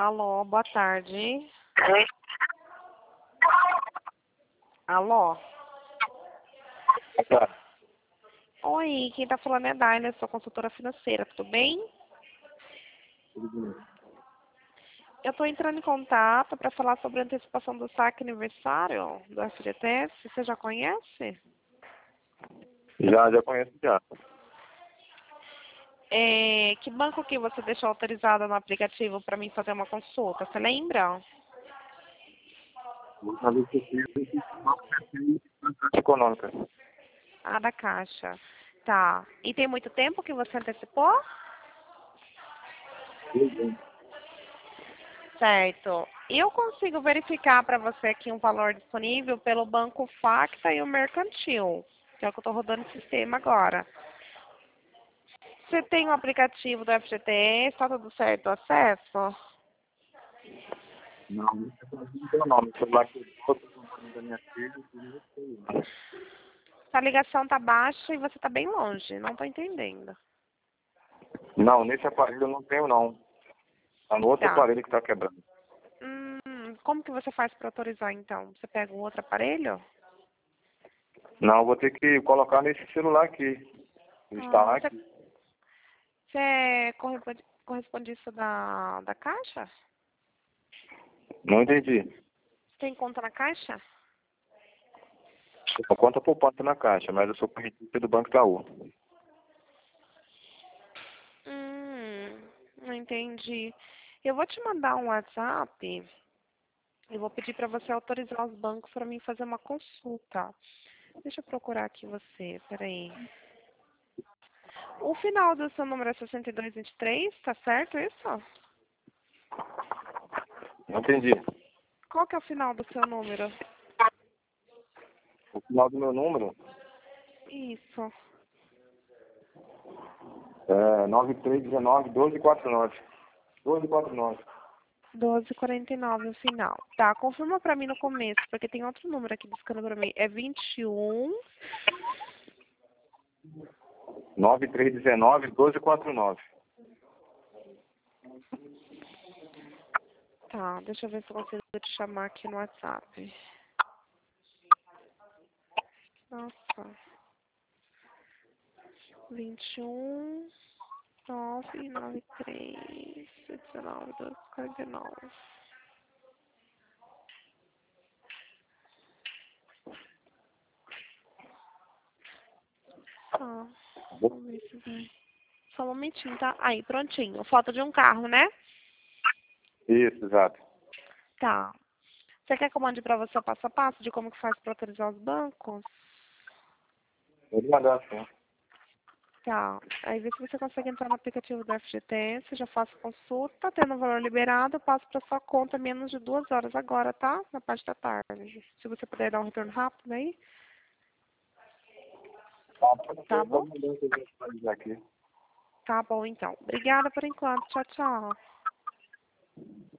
Alô, boa tarde. Alô? Tá. Oi, quem tá falando é a Daila, sou consultora financeira, tudo bem? Eu tô entrando em contato para falar sobre a antecipação do saque aniversário do FGTS. Você já conhece? Já conheço já. Que banco que você deixou autorizado no aplicativo para mim fazer uma consulta? Você lembra? Última vez que eu fiz, econômica. Ah, da Caixa. Tá. E tem muito tempo que você antecipou? Certo. Eu consigo verificar para você aqui um valor disponível pelo Banco Facta e o Mercantil, que é o que eu estou rodando o sistema agora. Você tem o aplicativo do FGTS, está tudo certo o acesso? Não, não sei o nome. O celular que eu tô da minha filha, eu não sei. A ligação tá baixa e você está bem longe, não estou entendendo. Não, nesse aparelho eu não tenho, não. Tá no outro Tá. aparelho que tá quebrando. Como que você faz para autorizar então? Você pega um outro aparelho? Não, eu vou ter que colocar nesse celular aqui. Instalar Você, aqui. você é correspondista da Caixa? Não entendi. Você tem conta na Caixa? Eu conto a poupança na caixa, mas eu sou correntista do Banco Itaú. Não entendi. Eu vou te mandar um WhatsApp. Eu vou pedir para você autorizar os bancos para mim fazer uma consulta. Deixa eu procurar aqui você, peraí. O final do seu número é 6223, tá certo isso? Não entendi. Qual que é o final do seu número? O final do meu número Isso. é 9319-1249. 1249. 1249 o final. Tá, confirma para mim no começo, porque tem outro número aqui buscando para mim. É 21. 9319-1249. Tá, deixa eu ver se eu consigo te chamar aqui no WhatsApp. Nossa. 21 993 19 12 49. Tá, vamos ver se vai. Só um momentinho, tá? Aí, prontinho. Foto de um carro, né? Isso, exato. Tá. Você quer que eu mande pra você o passo a passo de como que faz pra autorizar os bancos? Pode mandar, sim. Tá. Aí vê se você consegue entrar no aplicativo do FGTS, já faço consulta, tendo o valor liberado, eu passo pra sua conta menos de 2 horas agora, tá? Na parte da tarde. Se você puder dar um retorno rápido aí, tá bom? Pode mandar que eu vou atualizar aqui. Tá bom, então. Obrigada por enquanto. Tchau, tchau.